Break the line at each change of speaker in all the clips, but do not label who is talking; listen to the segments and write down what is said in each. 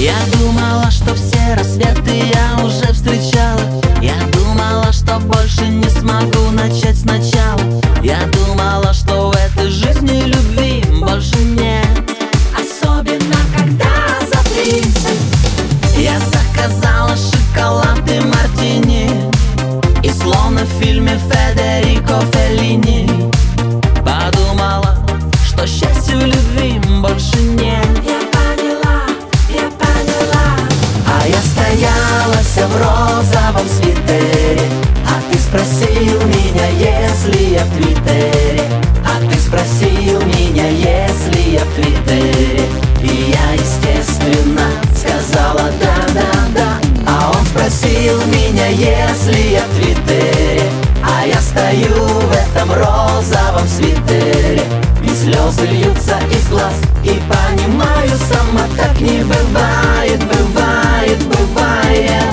Я думала, что все рассветы я уже встречала. Я думала, что больше не смогу начать сначала. Я думала, что в этой жизни любви больше нет.
Особенно когда за 30.
Я заказала шоколад и мартини, и словно в фильме Федерико Феллини подумала, что счастья в любви больше нет.
Я поняла.
А я стояла вся в розовом свитере, а ты спросил меня, если я в Твиттере. А ты спросил меня, если я в Твиттере. И я, естественно, сказала да. А он спросил меня, если я в Твиттере. А я стою в этом розовом свитере, и слезы льются из глаз, и понимаю сама, так не бывает, бывает, бывает.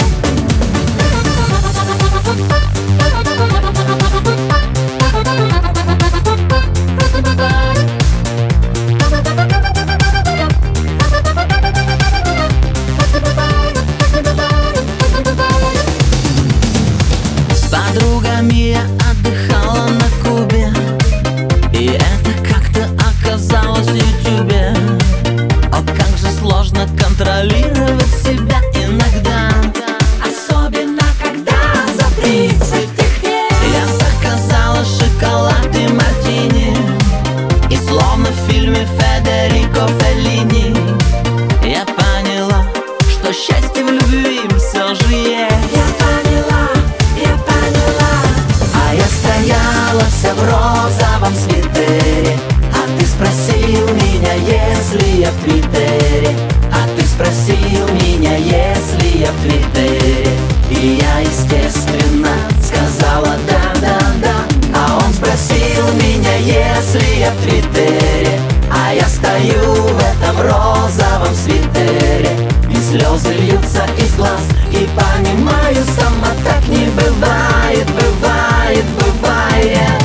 С подругами я отдыхала на Кубе, и это как-то оказалось в Ютубе. О, как же сложно контролировать себя иногда,
Особенно когда за 30 их нет.
Я заказала шоколад и мартини, и словно в фильме Федерико Феллини я поняла, что счастье в любви все же есть.
Я поняла.
А я стояла вся в розовом свитере, а ты спросил меня, если я в Твиттере. А ты спросил меня, если я в Твиттере. И я, естественно, сказала да. А он спросил меня, если я в Твиттере. А я стою в этом розовом свитере, и слезы льются из глаз, и понимаю сама, так не бывает, бывает, бывает.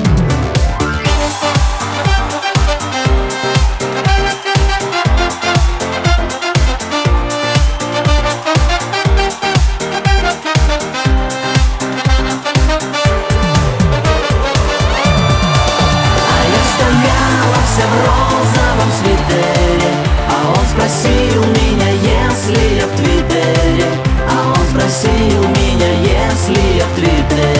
В розовом свитере, а он спросил меня, если я в Твиттере. А он спросил меня, если я в Твиттере.